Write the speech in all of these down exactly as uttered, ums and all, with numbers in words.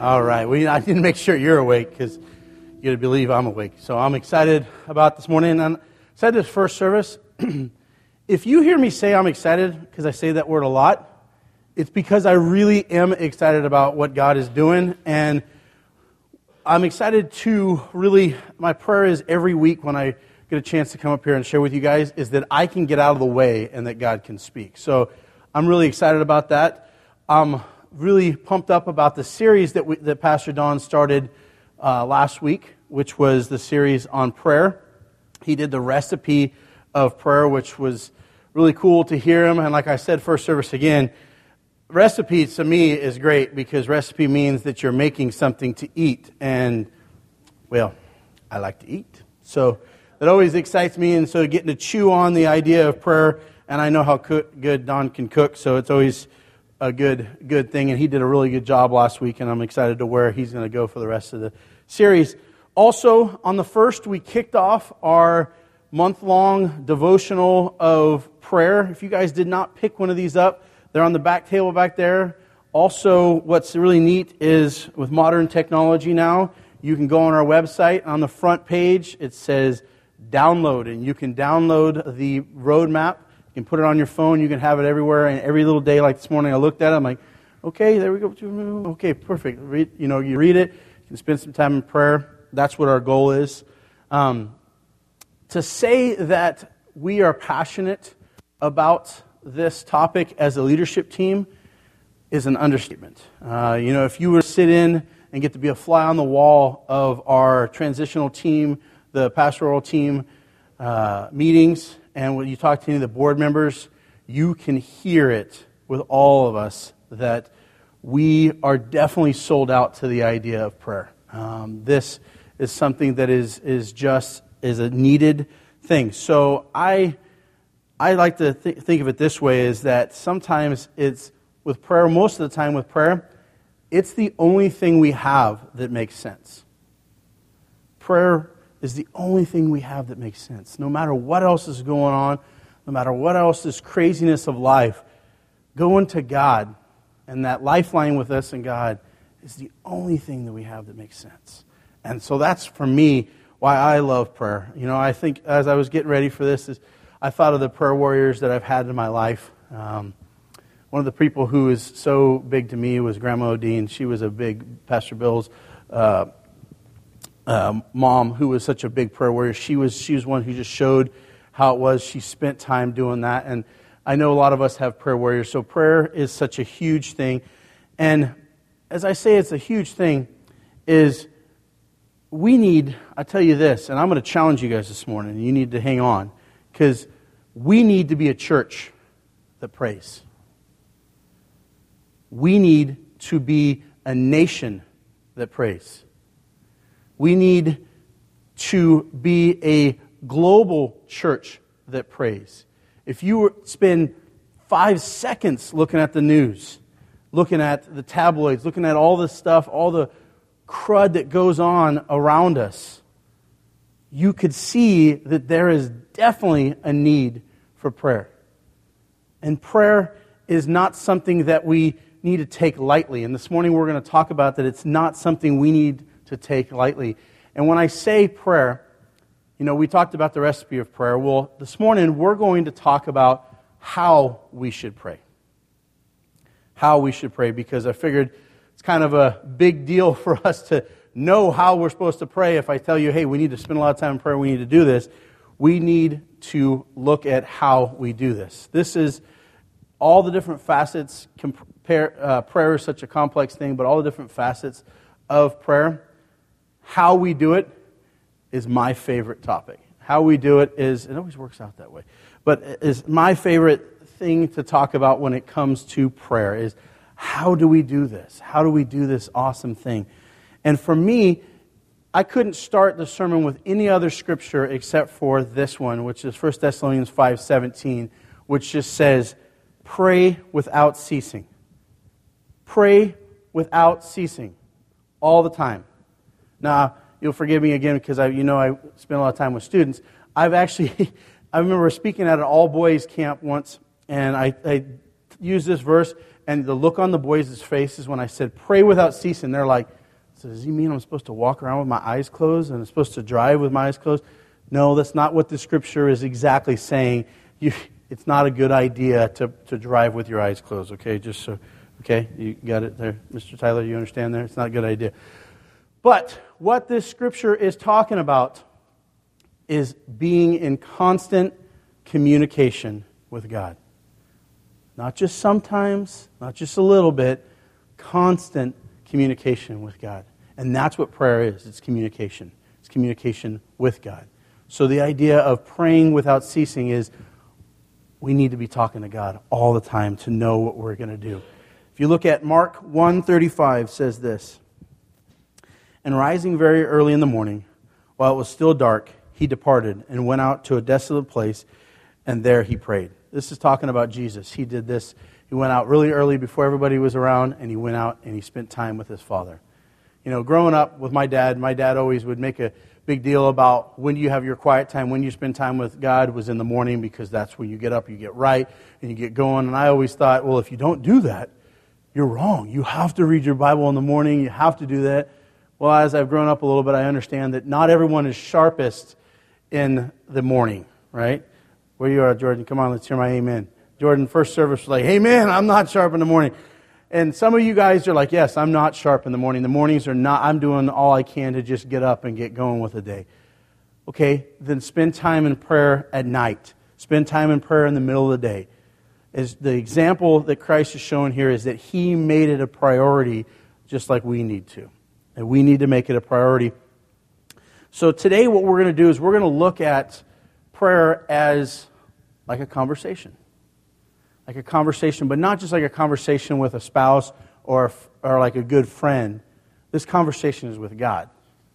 All right. Well, I didn't make sure you're awake because you got to believe I'm awake. So I'm excited about this morning. And I'm excited this first service. If you hear me say I'm excited, because I say that word a lot, it's because I really am excited about what God is doing. And I'm excited to really, my prayer is every week when I get a chance to come up here and share with you guys is that I can get out of the way and that God can speak. So I'm really excited about that. I'm really pumped up about the series that we, that Pastor Don started uh, last week, which was the series on prayer. He did the recipe of prayer, which was really cool to hear him. And like I said, first service again, recipe to me is great because recipe means that you're making something to eat. And, well, I like to eat. So that always excites me. And so getting to chew on the idea of prayer, and I know how cook, good Don can cook, so it's always a good good thing. And he did a really good job last week, and I'm excited to where he's going to go for the rest of the series. Also, on the first, we kicked off our month-long devotional of prayer. If you guys did not pick one of these up, they're on the back table back there. Also, what's really neat is with modern technology now, you can go on our website. On the front page, it says download, and you can download the roadmap. You can put it on your phone. You can have it everywhere. And every little day, like this morning, I looked at it. I'm like, okay, there we go. Okay, perfect. Read, you know, you read it. You can spend some time in prayer. That's what our goal is. Um, to say that we are passionate about this topic as a leadership team is an understatement. Uh, you know, if you were to sit in and get to be a fly on the wall of our transitional team, the pastoral team uh, meetings, and when you talk to any of the board members, you can hear it with all of us that we are definitely sold out to the idea of prayer. Um, this is something that is is just is a needed thing. So I I like to th- think of it this way: is that sometimes it's with prayer, most of the time with prayer, it's the only thing we have that makes sense. Prayer is the only thing we have that makes sense. No matter what else is going on, no matter what else is craziness of life, going to God and that lifeline with us and God is the only thing that we have that makes sense. And so that's, for me, why I love prayer. You know, I think as I was getting ready for this, is I thought of the prayer warriors that I've had in my life. Um, one of the people who is so big to me was Grandma Odine. She was a big Pastor Bill's uh Uh, mom, who was such a big prayer warrior. She was she was one who just showed how it was. She spent time doing that. And I know a lot of us have prayer warriors. So prayer is such a huge thing. And as I say it's a huge thing, is we need, I tell you this, and I'm going to challenge you guys this morning. You need to hang on. Because we need to be a church that prays. We need to be a nation that prays. We need to be a global church that prays. If you spend five seconds looking at the news, looking at the tabloids, looking at all this stuff, all the crud that goes on around us, you could see that there is definitely a need for prayer. And prayer is not something that we need to take lightly. And this morning we're going to talk about that it's not something we need to take lightly. And when I say prayer, you know, we talked about the recipe of prayer. Well, this morning we're going to talk about how we should pray. How we should pray, because I figured it's kind of a big deal for us to know how we're supposed to pray. If I tell you, hey, we need to spend a lot of time in prayer, we need to do this, we need to look at how we do this. This is all the different facets. Compare, uh, prayer is such a complex thing, but all the different facets of prayer. How we do it is my favorite topic. How we do it is, it always works out that way, but is my favorite thing to talk about when it comes to prayer is how do we do this? How do we do this awesome thing? And for me, I couldn't start the sermon with any other scripture except for this one, which is First Thessalonians five seventeen, which just says, pray without ceasing. Pray without ceasing. All the time. Now, you'll forgive me again because I, you know I spend a lot of time with students. I've actually, I remember speaking at an all-boys camp once, and I, I used this verse, and the look on the boys' faces when I said, pray without ceasing, they're like, so does he mean I'm supposed to walk around with my eyes closed and I'm supposed to drive with my eyes closed? No, that's not what the Scripture is exactly saying. You, it's not a good idea to, to drive with your eyes closed, okay? Just so, okay, you got it there? Mister Tyler, you understand there? It's not a good idea. But what this Scripture is talking about is being in constant communication with God. Not just sometimes, not just a little bit, constant communication with God. And that's what prayer is. It's communication. It's communication with God. So the idea of praying without ceasing is we need to be talking to God all the time to know what we're going to do. If you look at Mark one thirty-five, says this, and rising very early in the morning, while it was still dark, he departed and went out to a desolate place, and there he prayed. This is talking about Jesus. He did this. He went out really early before everybody was around, and he went out and he spent time with his Father. You know, growing up with my dad, my dad always would make a big deal about when you have your quiet time, when you spend time with God was in the morning, because that's when you get up, you get right, and you get going. And I always thought, well, if you don't do that, you're wrong. You have to read your Bible in the morning. You have to do that. Well, as I've grown up a little bit, I understand that not everyone is sharpest in the morning, right? Where you are, Jordan? Come on, let's hear my amen. Jordan, first service was like, hey, man, I'm not sharp in the morning. And some of you guys are like, yes, I'm not sharp in the morning. The mornings are not, I'm doing all I can to just get up and get going with the day. Okay, then spend time in prayer at night. Spend time in prayer in the middle of the day. As the example that Christ is showing here is that He made it a priority just like we need to. And we need to make it a priority. So today what we're going to do is we're going to look at prayer as like a conversation. Like a conversation, but not just like a conversation with a spouse or, or like a good friend. This conversation is with God.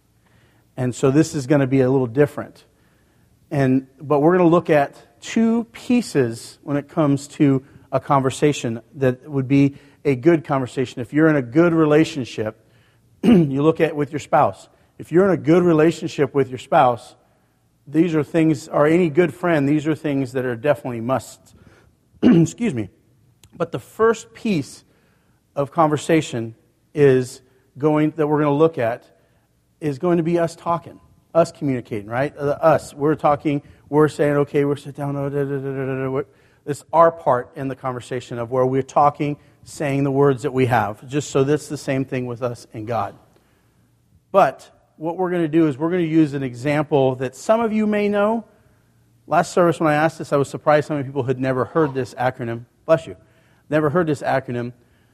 And so this is going to be a little different. And but we're going to look at two pieces when it comes to a conversation that would be a good conversation. If you're in a good relationship, you look at with your spouse. If you're in a good relationship with your spouse, these are things, or any good friend, these are things that are definitely musts. Excuse me. But the first piece of conversation is going that we're going to look at is going to be us talking, us communicating, right? Uh, us. We're talking, we're saying, okay, we're sitting down. Da, da, da, da, da. It's our part in the conversation of where we're talking, saying the words that we have. Just so that's the same thing with us and God. But what we're going to do is we're going to use an example that some of you may know. Last service when I asked this, I was surprised how many people had never heard this acronym. Bless you. Never heard this acronym.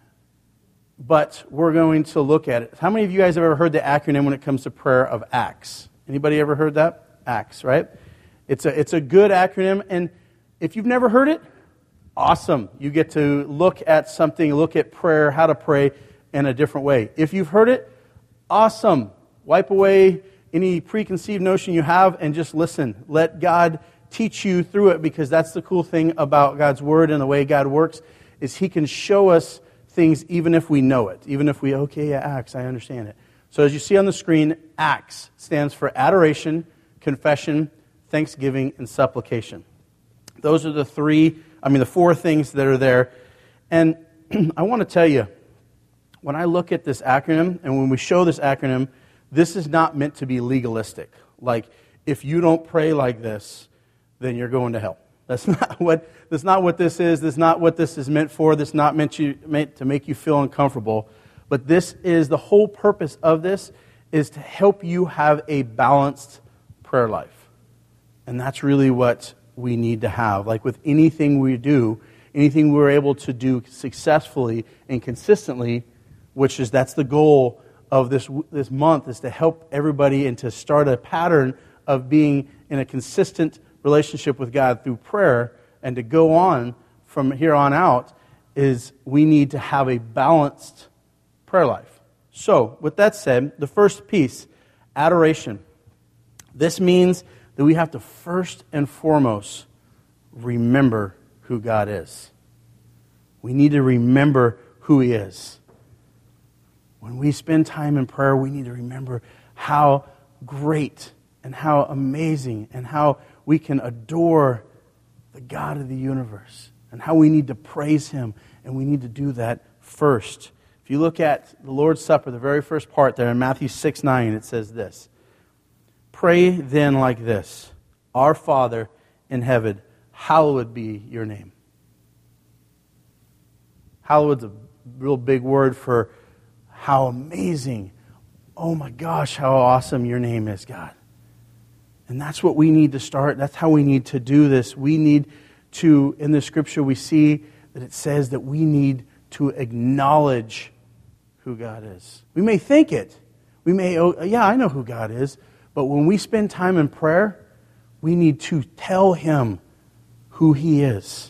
But we're going to look at it. How many of you guys have ever heard the acronym when it comes to prayer of ACTS? Anybody ever heard that? ACTS, right? It's a, it's a good acronym. And if you've never heard it, awesome. You get to look at something, look at prayer, how to pray in a different way. If you've heard it, awesome. Wipe away any preconceived notion you have and just listen. Let God teach you through it, because that's the cool thing about God's Word and the way God works, is He can show us things even if we know it. Even if we, okay, yeah, ACTS, I understand it. So as you see on the screen, ACTS stands for adoration, confession, thanksgiving, and supplication. Those are the three, I mean the four things that are there. And I want to tell you, when I look at this acronym, and when we show this acronym, this is not meant to be legalistic. Like, if you don't pray like this, then you're going to hell. That's not what that's not what this is. That's not what this is meant for. That's not meant you meant to make you feel uncomfortable. But this is the whole purpose of this is to help you have a balanced prayer life. And that's really what we need to have. Like with anything we do, anything we're able to do successfully and consistently, which is that's the goal of this this month, is to help everybody and to start a pattern of being in a consistent relationship with God through prayer, and to go on from here on out, is we need to have a balanced prayer life. So, with that said, the first piece, adoration. This means that we have to first and foremost remember who God is. We need to remember who He is. When we spend time in prayer, we need to remember how great and how amazing and how we can adore the God of the universe, and how we need to praise Him and we need to do that first. If you look at the Lord's Supper, the very first part there in Matthew six nine, it says this. Pray then like this, Our Father in heaven, hallowed be your name. Hallowed's a real big word for how amazing, oh my gosh, how awesome your name is, God. And that's what we need to start. That's how we need to do this. We need to, in the Scripture, we see that it says that we need to acknowledge who God is. We may think it. We may, oh, yeah, I know who God is. But when we spend time in prayer, we need to tell Him who He is.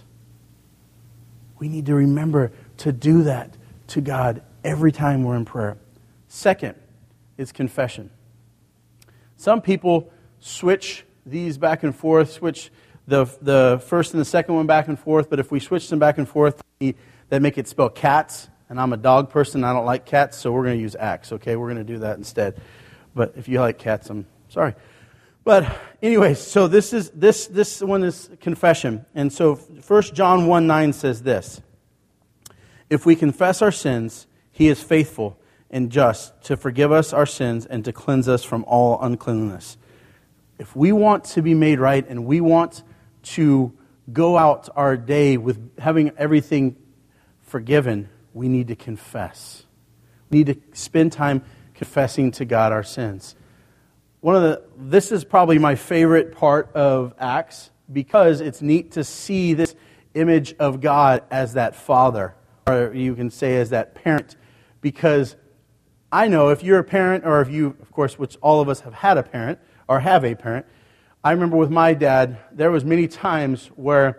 We need to remember to do that to God every time we're in prayer. Second is confession. Some people switch these back and forth, switch the the first and the second one back and forth, but if we switch them back and forth, that make it spell cats, and I'm a dog person, I don't like cats, so we're going to use axe, okay? We're going to do that instead. But if you like cats, I'm sorry. But anyways, so this is this this one is confession. And so First John one nine says this. If we confess our sins, He is faithful and just to forgive us our sins and to cleanse us from all uncleanness. If we want to be made right and we want to go out our day with having everything forgiven, we need to confess. We need to spend time confessing to God our sins. One of the this is probably my favorite part of Acts because it's neat to see this image of God as that Father, or you can say as that parent, because I know if you're a parent, or if you, of course, which all of us have had a parent, or have a parent, I remember with my dad, there was many times where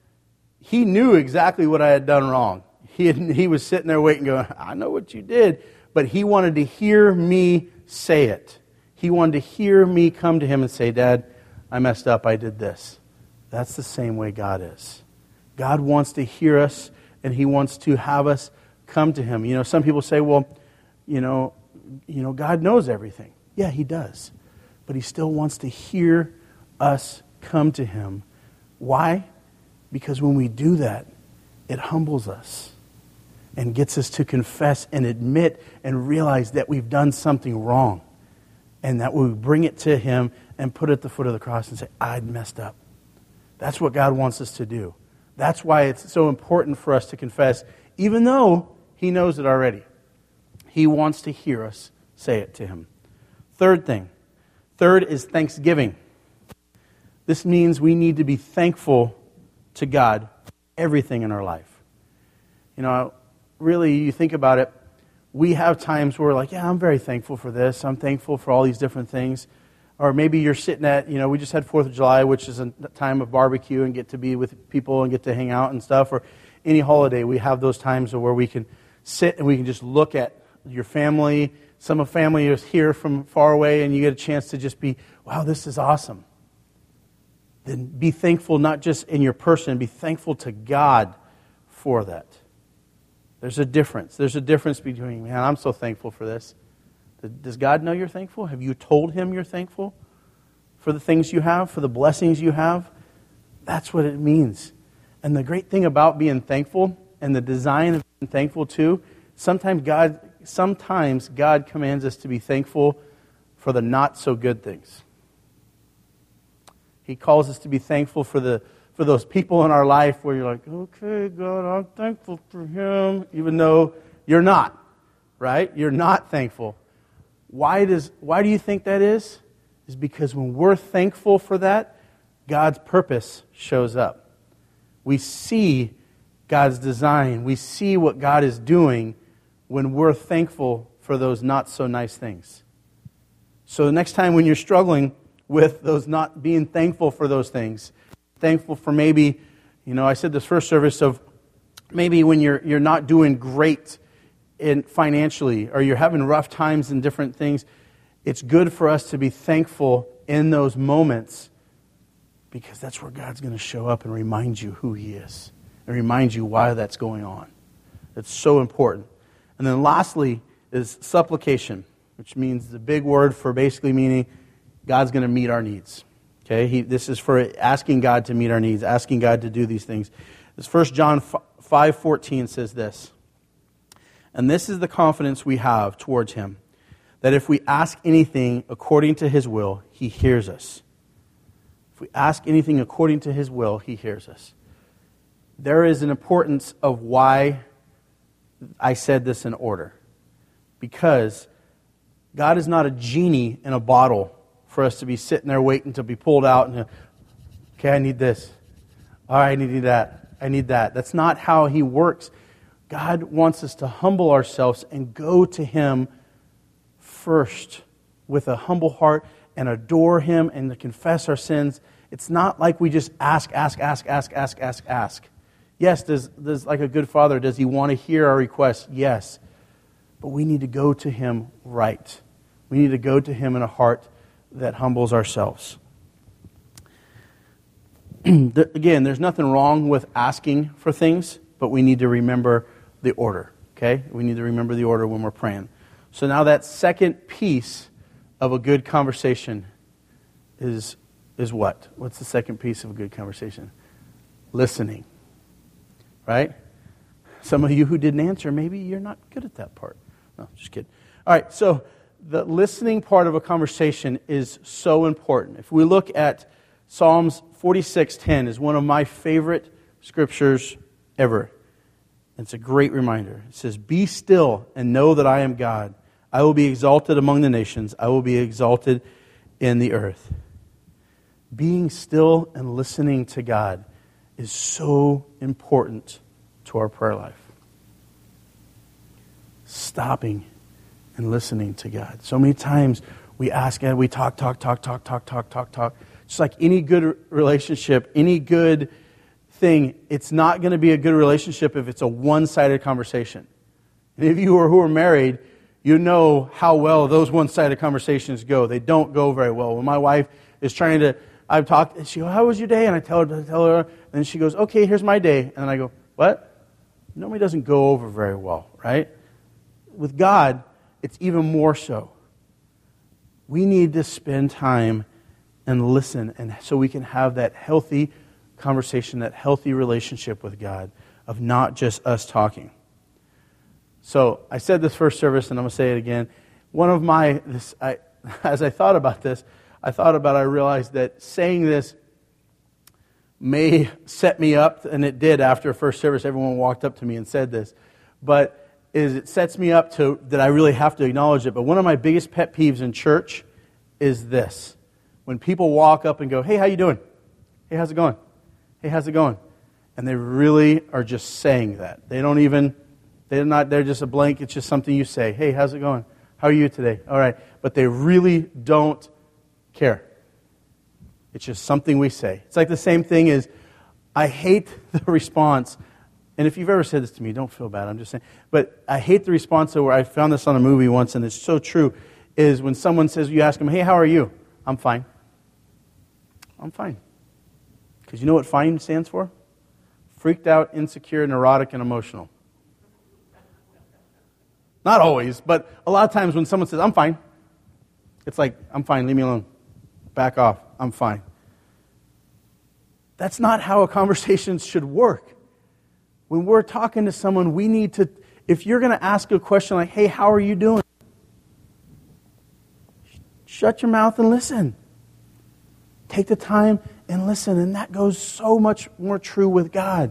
he knew exactly what I had done wrong. He, had, he was sitting there waiting, going, I know what you did, but he wanted to hear me say it. He wanted to hear me come to him and say, Dad, I messed up, I did this. That's the same way God is. God wants to hear us, and He wants to have us come to Him. You know, some people say, well, you know, you know, God knows everything. Yeah, He does. But He still wants to hear us come to Him. Why? Because when we do that, it humbles us and gets us to confess and admit and realize that we've done something wrong. And that we bring it to Him and put it at the foot of the cross and say, I messed up. That's what God wants us to do. That's why it's so important for us to confess, even though He knows it already. He wants to hear us say it to Him. Third thing. Third is thanksgiving. This means we need to be thankful to God for everything in our life. You know, really, you think about it, we have times where we're like, yeah, I'm very thankful for this. I'm thankful for all these different things. Or maybe you're sitting at, you know, we just had fourth of July, which is a time of barbecue and get to be with people and get to hang out and stuff. Or any holiday, we have those times where we can sit and we can just look at your family. Some of family is here from far away and you get a chance to just be, wow, this is awesome. Then be thankful not just in your person, be thankful to God for that. There's a difference. There's a difference between, man, I'm so thankful for this. Does God know you're thankful? Have you told Him you're thankful for the things you have, for the blessings you have? That's what it means. And the great thing about being thankful and the design of being thankful too, sometimes God, sometimes God commands us to be thankful for the not so good things. He calls us to be thankful for the for those people in our life where you're like, okay, God, I'm thankful for him, even though you're not, right? You're not thankful. Why does why do you think that is? Is because when we're thankful for that, God's purpose shows up. We see God's design. We see what God is doing when we're thankful for those not so nice things. So the next time when you're struggling with those not being thankful for those things, thankful for maybe, you know, I said this first service of maybe when you're you're not doing great in financially or you're having rough times in different things, it's good for us to be thankful in those moments because that's where God's going to show up and remind you who He is and remind you why that's going on. It's so important. And then lastly is supplication, which means the big word for basically meaning God's going to meet our needs. Okay, he, this is for asking God to meet our needs, asking God to do these things. This First John five fourteen says this, "And this is the confidence we have towards him, that if we ask anything according to his will, he hears us." If we ask anything according to his will, he hears us. There is an importance of why I said this in order. Because God is not a genie in a bottle for us to be sitting there waiting to be pulled out and, okay, I need this. All right, I need that. I need that. That's not how he works. God wants us to humble ourselves and go to him first with a humble heart and adore him and to confess our sins. It's not like we just ask, ask, ask, ask, ask, ask, ask. Yes, does, does like a good father, does he want to hear our requests? Yes. But we need to go to him right. We need to go to him in a heart that humbles ourselves. Again, there's nothing wrong with asking for things, but we need to remember the order. Okay? We need to remember the order when we're praying. So now that second piece of a good conversation is, is what? What's the second piece of a good conversation? Listening. Right? Some of you who didn't answer, maybe you're not good at that part. No, just kidding. All right, so the listening part of a conversation is so important. If we look at Psalms forty-six ten, is one of my favorite scriptures ever. It's a great reminder. It says, "Be still and know that I am God. I will be exalted among the nations. I will be exalted in the earth." Being still and listening to God is so important to our prayer life. Stopping and listening to God. So many times we ask and we talk, talk, talk, talk, talk, talk, talk, talk. Just like any good relationship, any good thing, it's not going to be a good relationship if it's a one-sided conversation. And if you are who are married, you know how well those one-sided conversations go. They don't go very well. When my wife is trying to, I've talked, and she goes, "How was your day?" And I tell her, I tell her, and she goes, "Okay, here's my day." And then I go, "What?" Normally doesn't go over very well, right? With God, it's even more so. We need to spend time and listen, and so we can have that healthy conversation, that healthy relationship with God, of not just us talking. So I said this first service, and I'm going to say it again. One of my, this, I, as I thought about this, I thought about, I realized that saying this may set me up, and it did after first service. Everyone walked up to me and said this. But is it sets me up to that I really have to acknowledge it. But one of my biggest pet peeves in church is this. When people walk up and go, "Hey, how you doing? Hey, how's it going? Hey, how's it going?" And they really are just saying that. They don't even, they're not, they're just a blank. It's just something you say. "Hey, how's it going? How are you today?" All right. But they really don't care. It's just something we say. It's like the same thing as, I hate the response. And if you've ever said this to me, don't feel bad. I'm just saying. But I hate the response to where I found this on a movie once, and it's so true, is when someone says, you ask them, "Hey, how are you?" "I'm fine." I'm fine. Because you know what FINE stands for? Freaked out, insecure, neurotic, and emotional. Not always, but a lot of times when someone says, "I'm fine," it's like, "I'm fine, leave me alone. Back off, I'm fine." That's not how a conversation should work. When we're talking to someone, we need to, if you're going to ask a question like, "Hey, how are you doing?" Shut your mouth and listen. Take the time and listen. And that goes so much more true with God.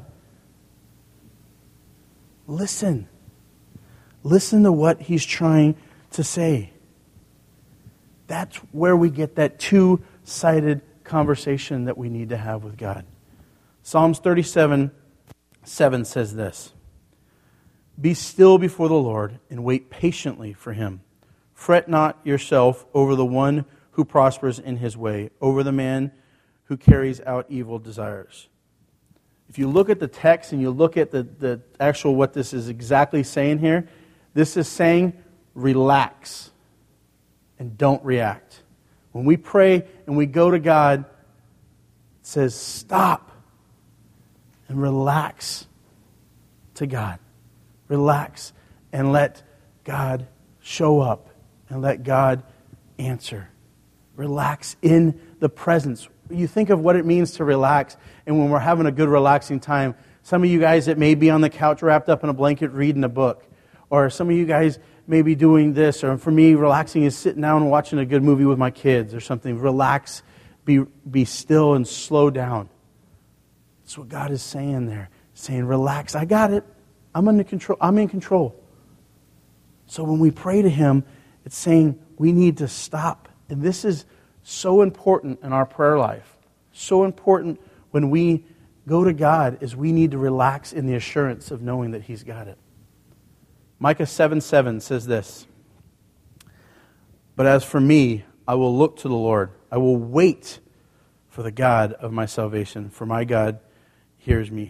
Listen. Listen to what He's trying to say. That's where we get that two-sided conversation that we need to have with God. Psalms thirty-seven seven says this: "Be still before the Lord and wait patiently for Him. Fret not yourself over the one who prospers in his way, over the man who carries out evil desires." If you look at the text and you look at the, the actual what this is exactly saying here, this is saying relax and don't react. When we pray and we go to God, it says stop and relax to God. Relax and let God show up and let God answer. Relax in the presence. You think of what it means to relax, and when we're having a good relaxing time, Some of you guys that may be on the couch wrapped up in a blanket reading a book. Or some of you guys may be doing this. Or for me, relaxing is sitting down and watching a good movie with my kids or something. Relax, be, be still and slow down. That's what God is saying there. Saying, relax, I got it. I'm under control. I'm in control. So when we pray to Him, it's saying we need to stop. And this is so important in our prayer life. So important when we go to God is we need to relax in the assurance of knowing that He's got it. Micah seven seven says this, "But as for me, I will look to the Lord. I will wait for the God of my salvation, for my God hears me."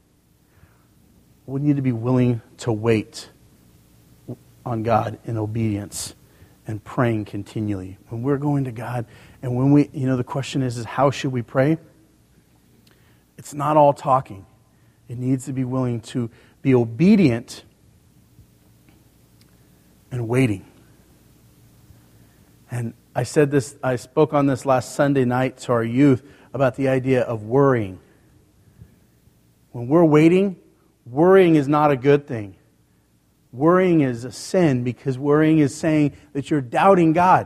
We need to be willing to wait on God in obedience and praying continually. When we're going to God, and when we, you know, the question is, is how should we pray? It's not all talking. It needs to be willing to be obedient and waiting. And I said this, I spoke on this last Sunday night to our youth about the idea of worrying. When we're waiting, worrying is not a good thing. Worrying is a sin because worrying is saying that you're doubting God.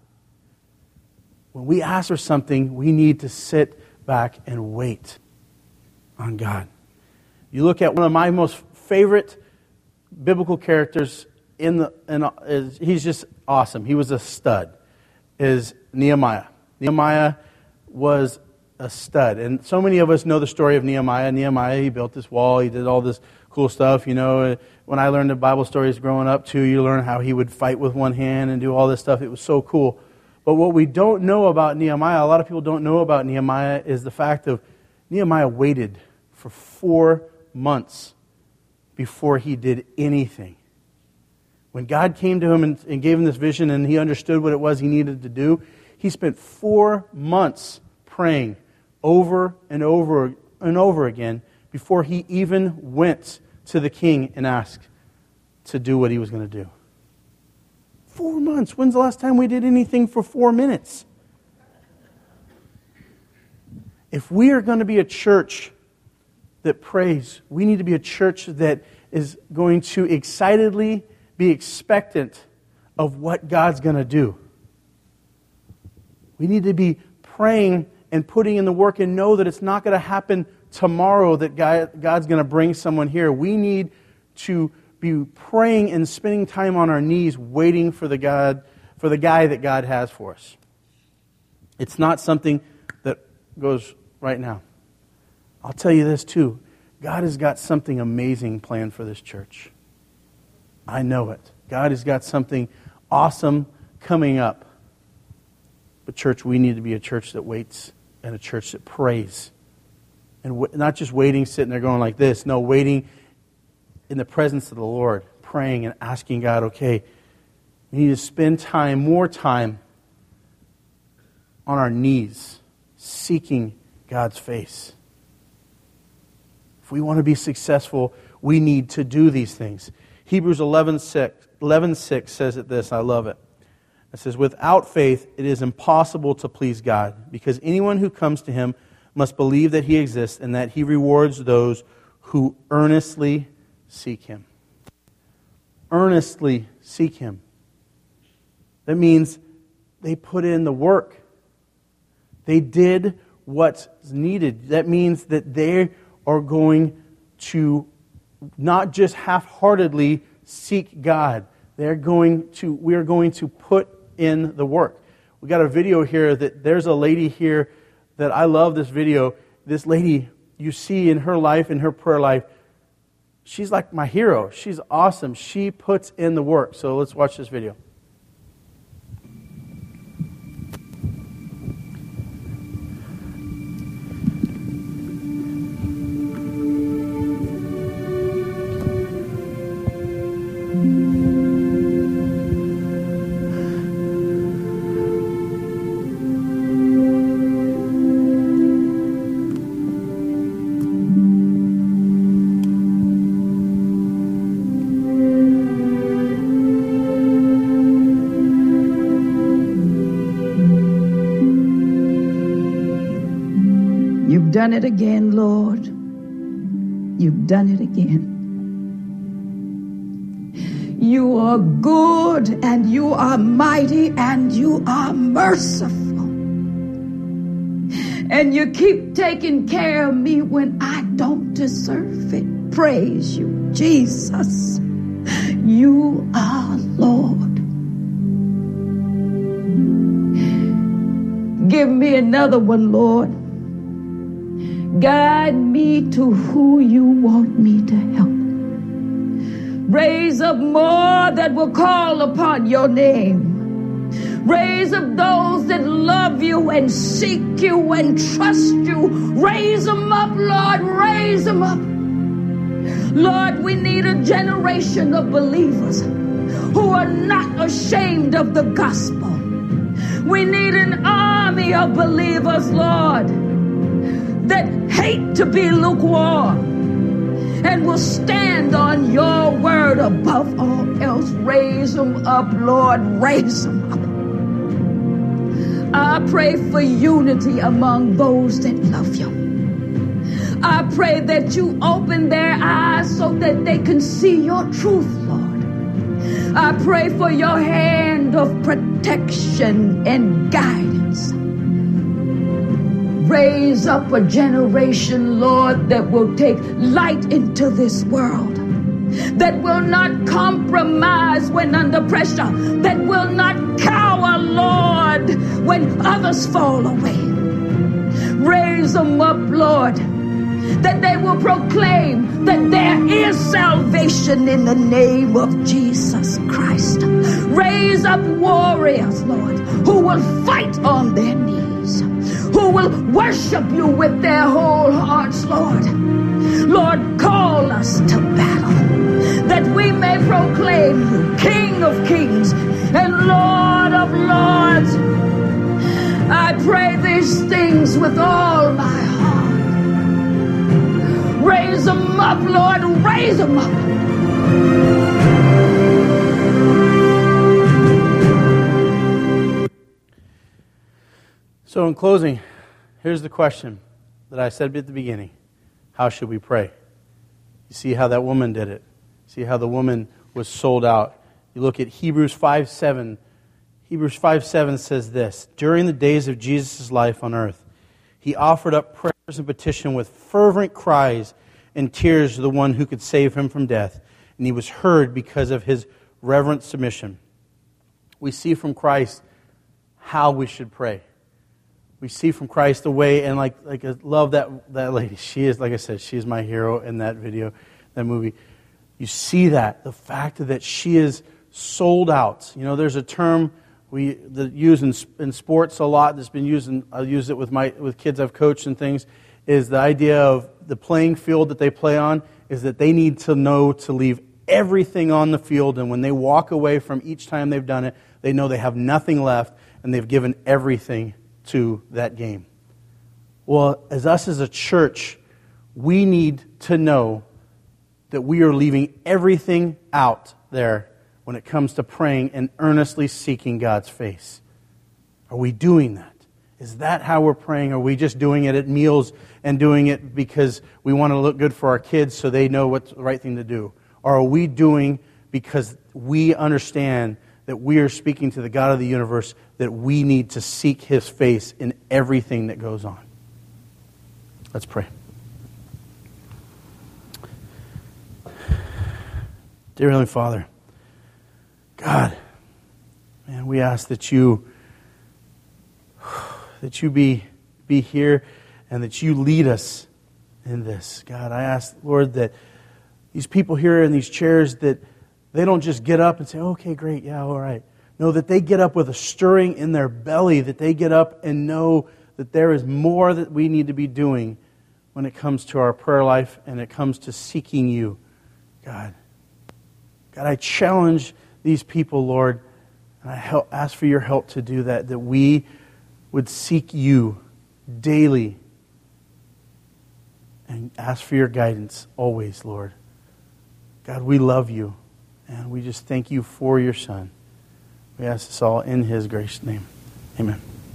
When we ask for something, we need to sit back and wait on God. You look at one of my most favorite biblical characters in the, in, is, he's just awesome. He was a stud. Is Nehemiah. Nehemiah was a stud. And so many of us know the story of Nehemiah. Nehemiah, he built this wall. He did all this cool stuff. You know, when I learned the Bible stories growing up too, you learn how he would fight with one hand and do all this stuff. It was so cool. But what we don't know about Nehemiah, a lot of people don't know about Nehemiah, is the fact of Nehemiah waited for four months before he did anything. When God came to him and, and gave him this vision and he understood what it was he needed to do, he spent four months praying over and over and over again before he even went to the king and asked to do what he was going to do. Four months. When's the last time we did anything for four minutes? If we are going to be a church that prays, we need to be a church that is going to excitedly be expectant of what God's going to do. We need to be praying and putting in the work and know that it's not going to happen tomorrow that God, God's going to bring someone here. We need to be praying and spending time on our knees waiting for the God, for the guy that God has for us. It's not something that goes right now. I'll tell you this too. God has got something amazing planned for this church. I know it. God has got something awesome coming up. But church, we need to be a church that waits and a church that prays. And w- not just waiting, sitting there going like this. No, waiting in the presence of the Lord, praying and asking God, okay, we need to spend time, more time on our knees, seeking God's face. If we want to be successful, we need to do these things. Hebrews eleven six says it this, I love it. It says, without faith, it is impossible to please God, because anyone who comes to Him must believe that He exists and that He rewards those who earnestly seek Him. Earnestly seek Him. That means they put in the work. They did what's needed. That means that they are going to not just half-heartedly seek God. They're going to, we are going to put in the work. We got a video here that there's a lady here that I love this video. This lady you see in her life, in her prayer life, she's like my hero. She's awesome. She puts in the work. So let's watch this video. Done it again, Lord. You've done it again. You are good, and you are mighty, and you are merciful. And you keep taking care of me when I don't deserve it. Praise you, Jesus. You are Lord. Give me another one, Lord. Guide me to who you want me to help. Raise up more that will call upon your name. Raise up those that love you and seek you and trust you. Raise them up, Lord. Raise them up. Lord, we need a generation of believers who are not ashamed of the gospel. We need an army of believers, Lord, that hate to be lukewarm and will stand on your word above all else. Raise them up, Lord. Raise them up. I pray for unity among those that love you. I pray that you open their eyes so that they can see your truth, Lord. I pray for your hand of protection and guidance. Raise up a generation, Lord, that will take light into this world, that will not compromise when under pressure, that will not cower, Lord, when others fall away. Raise them up, Lord, that they will proclaim that there is salvation in the name of Jesus Christ. Raise up warriors, Lord, who will fight on their knees, who will worship you with their whole hearts, Lord. Lord, call us to battle, that we may proclaim you King of kings and Lord of lords. I pray these things with all my heart. Raise them up, Lord, raise them up. So in closing, here's the question that I said at the beginning. How should we pray? You see how that woman did it. See how the woman was sold out. You look at Hebrews five seven. Hebrews five seven says this: during the days of Jesus' life on earth, he offered up prayers and petition with fervent cries and tears to the one who could save him from death, and he was heard because of his reverent submission. We see from Christ how we should pray. We see from Christ the way, and like like I love that that lady. She is, like I said, she is my hero in that video, that movie. You see that, the fact that she is sold out. You know, there's a term we that use in, in sports a lot that's been used, and I'll use it with my with kids I've coached and things, is the idea of the playing field that they play on, is that they need to know to leave everything on the field, and when they walk away from each time they've done it, they know they have nothing left, and they've given everything to that game. Well, as us as a church, we need to know that we are leaving everything out there when it comes to praying and earnestly seeking God's face. Are we doing that? Is that how we're praying? Are we just doing it at meals and doing it because we want to look good for our kids so they know what's the right thing to do? Or are we doing because we understand that we are speaking to the God of the universe, that we need to seek His face in everything that goes on? Let's pray. Dear Heavenly Father, God, man, we ask that you that you be be here and that you lead us in this. God, I ask, Lord, that these people here in these chairs, that they don't just get up and say, okay, great, yeah, all right. No, that they get up with a stirring in their belly, that they get up and know that there is more that we need to be doing when it comes to our prayer life and it comes to seeking you, God. God, I challenge these people, Lord, and I help, ask for your help to do that, that we would seek you daily and ask for your guidance always, Lord. God, we love you, and we just thank you for your Son. We ask this all in His gracious name. Amen.